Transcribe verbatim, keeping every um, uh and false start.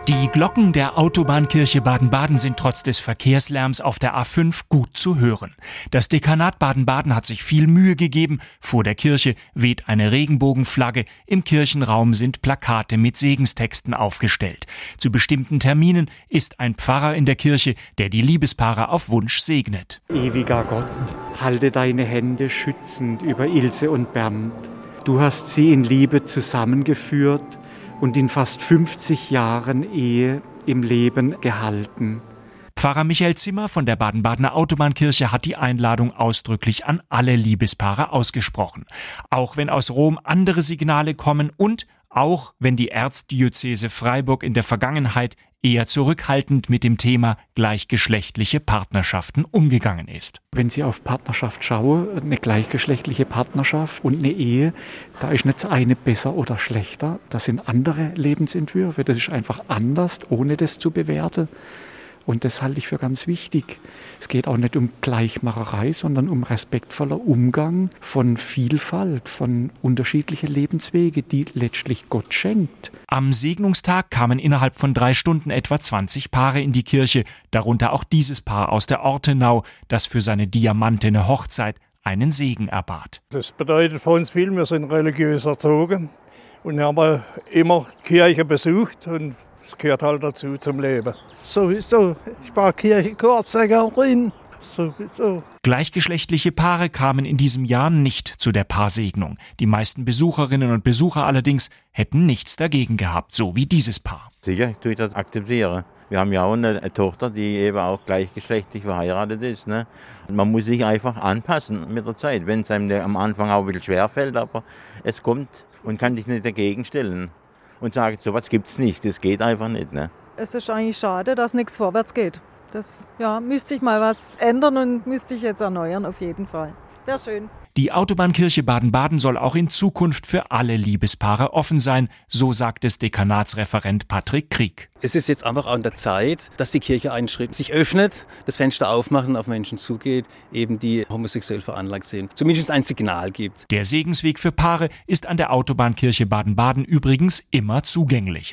Die Glocken der Autobahnkirche Baden-Baden sind trotz des Verkehrslärms auf der A fünf gut zu hören. Das Dekanat Baden-Baden hat sich viel Mühe gegeben. Vor der Kirche weht eine Regenbogenflagge. Im Kirchenraum sind Plakate mit Segenstexten aufgestellt. Zu bestimmten Terminen ist ein Pfarrer in der Kirche, der die Liebespaare auf Wunsch segnet. Ewiger Gott, halte deine Hände schützend über Ilse und Bernd. Du hast sie in Liebe zusammengeführt und in fast fünfzig Jahren Ehe im Leben gehalten. Pfarrer Michael Zimmer von der Baden-Badener Autobahnkirche hat die Einladung ausdrücklich an alle Liebespaare ausgesprochen. Auch wenn aus Rom andere Signale kommen und auch wenn die Erzdiözese Freiburg in der Vergangenheit eher zurückhaltend mit dem Thema gleichgeschlechtliche Partnerschaften umgegangen ist. Wenn Sie auf Partnerschaft schauen, eine gleichgeschlechtliche Partnerschaft und eine Ehe, da ist nicht das eine besser oder schlechter. Das sind andere Lebensentwürfe. Das ist einfach anders, ohne das zu bewerten. Und das halte ich für ganz wichtig. Es geht auch nicht um Gleichmacherei, sondern um respektvoller Umgang von Vielfalt, von unterschiedlichen Lebenswegen, die letztlich Gott schenkt. Am Segnungstag kamen innerhalb von drei Stunden etwa zwanzig Paare in die Kirche, darunter auch dieses Paar aus der Ortenau, das für seine diamantene Hochzeit einen Segen erbat. Das bedeutet für uns viel, wir sind religiös erzogen und haben immer Kirche besucht und es gehört halt dazu zum Leben. Sowieso, ich war Kirchenchorsängerin. Sowieso. Gleichgeschlechtliche Paare kamen in diesem Jahr nicht zu der Paarsegnung. Die meisten Besucherinnen und Besucher allerdings hätten nichts dagegen gehabt, so wie dieses Paar. Sicher, tue ich das akzeptieren. Wir haben ja auch eine Tochter, die eben auch gleichgeschlechtlich verheiratet ist. Ne? Man muss sich einfach anpassen mit der Zeit, wenn es einem am Anfang auch ein bisschen schwerfällt, aber es kommt und kann sich nicht dagegen stellen und sagen, sowas gibt's nicht, das geht einfach nicht. Ne? Es ist eigentlich schade, dass nichts vorwärts geht. Das ja, müsste sich mal was ändern und müsste ich jetzt erneuern, auf jeden Fall. Wäre schön. Die Autobahnkirche Baden-Baden soll auch in Zukunft für alle Liebespaare offen sein, so sagt es Dekanatsreferent Patrick Krieg. Es ist jetzt einfach an der Zeit, dass die Kirche einen Schritt sich öffnet, das Fenster aufmacht und auf Menschen zugeht, eben die homosexuell veranlagt sind. Zumindest ein Signal gibt. Der Segensweg für Paare ist an der Autobahnkirche Baden-Baden übrigens immer zugänglich.